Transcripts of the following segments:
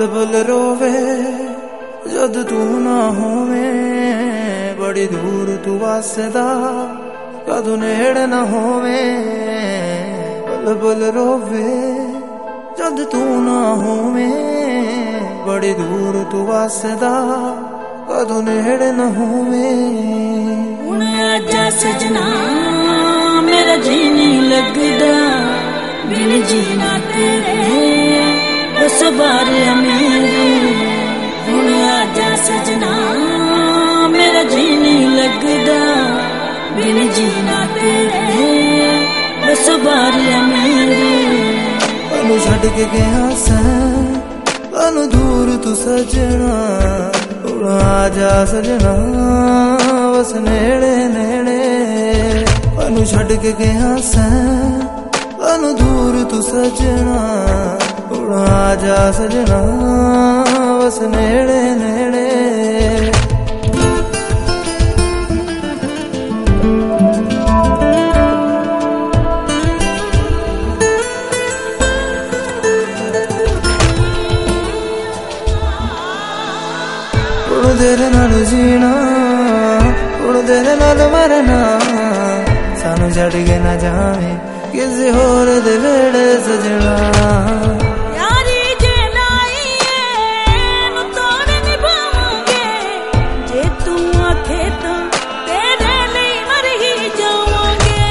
बुलबुल रोवे जद तू ना होवे, बड़ी दूर तू वसदा कदों नेड़े ना होवे। बुलबुल रोवे जद तू ना होवे, बड़ी दूर तू वसदा कदों नेड़े ना होवे। हुण आजा सजना मेरा जी नहीं लगदा, बिन जीना तेरे बस बार मेरे। हुण आजा सजना मेरा जी नहीं लगदा, बिन जीना तेरे बस बार मेरे। तैनू छड्ड के गया सैं तैनू दूर तू सजना, हुण आजा सजना बस नेड़े नेड़े। तैनू छड्ड के गया सैं तैनू दूर तू सजना, हुण आजा सजना बस नेड़े नेड़े। हुण तेरे नाल जीना, हुण तेरे नाल मरना, सानू छड्ड के ना जावे किसी होर दे वेड़े सजना। यारी जे लाईए नु तोड़ निभावांगे, जे तू आखे तो तेरे लिए मर ही जावांगे।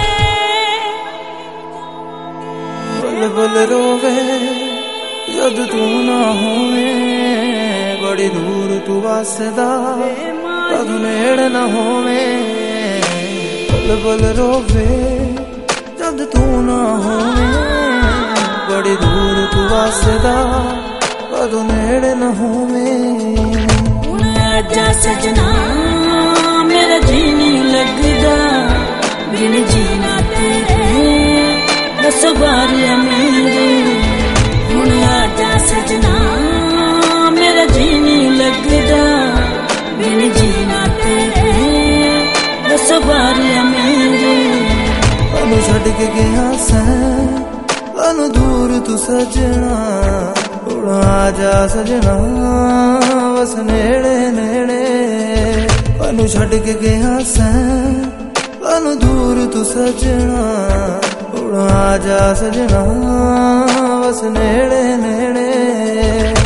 बुलबुल रोवे जद तू ना होवे, बड़ी दूर तू वसदा कदों नेड़े ना होवे। बुलबुल रोवे जद तू ना होवे, बड़ी दूर तू वसदा कदों नेड़े ना होवे। हुण आजा सजना मेरा जी नहीं लगदा, बिन जीना तेरे बस बार मेरे। हुण आजा सजना मेरा जी नहीं लगदा, बिन जीना तेरे बस बार मेरे। तैनू छड्ड के गया सैं तैनू दूर तू सजना, हुण आजा सजना बस नेड़े नेड़े। तैनू छड्ड के गया सैं तैनू दूर तू सजना, हुण आजा सजना बस नेड़े नेड़े।